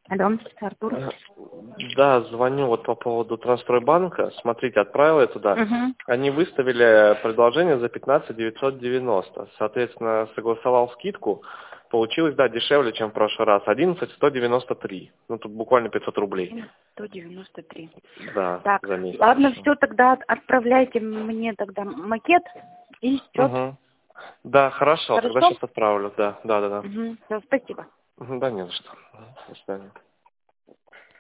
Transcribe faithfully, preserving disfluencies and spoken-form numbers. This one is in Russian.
Алло, Артур. Э, Да, звоню вот по поводу Транстройбанка. Смотрите, отправил я туда. Угу. Они выставили предложение за пятнадцать девятьсот девяносто. Соответственно, согласовал скидку. Получилось, да, дешевле, чем в прошлый раз. одиннадцать сто девяносто три. Ну, тут буквально пятьсот рублей. сто девяносто три. Да, Так, за месяц. ладно, все, тогда отправляйте мне тогда макет и счет. Угу. Да, хорошо, тогда Хорошо? сейчас отправлю. Да, да, да, да. Угу. Все, спасибо. Мгм, Да, не за что. До свидания.